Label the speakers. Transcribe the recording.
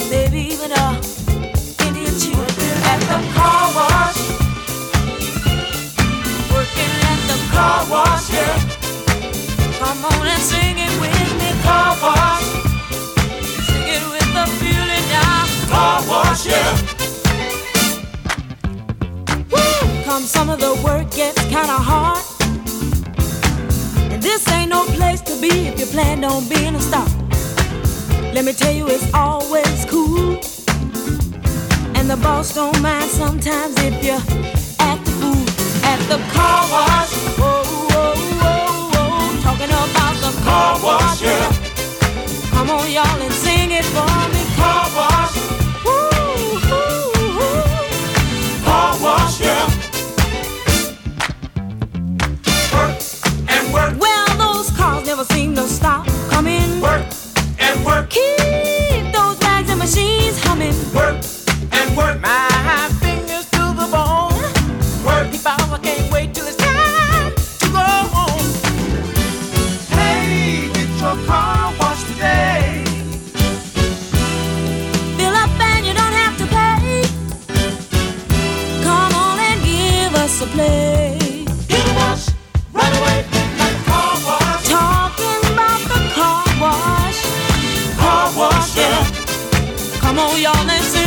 Speaker 1: maybe even a Indian chief at the car wash. Working at the car wash, yeah. Come on and sing it with me, car wash. Sing it with the feeling now, car wash, yeah. Woo! Come some of the work gets kinda hard, and this ain't no place to be if you plan on being a star. Let me tell you, it's always cool, and the boss don't mind sometimes if you act the fool at the car wash. Whoa, whoa, whoa, whoa, talking about the car wash, yeah. Come on, y'all, and sing it for me, car wash. Woo, woo, woo. Car wash, yeah. Work and work. Well, those cars never seem to stop coming. Work and work. Keep those bags and machines humming. Work and work. My fingers to the bone. Work. I can't wait till it's time to go home. Hey, get your car washed today. Fill up and you don't have to pay. Come on and give us a play. Get a wash right away like a car wash. Talking about the car wash. Car wash, yeah. Come on, y'all, let's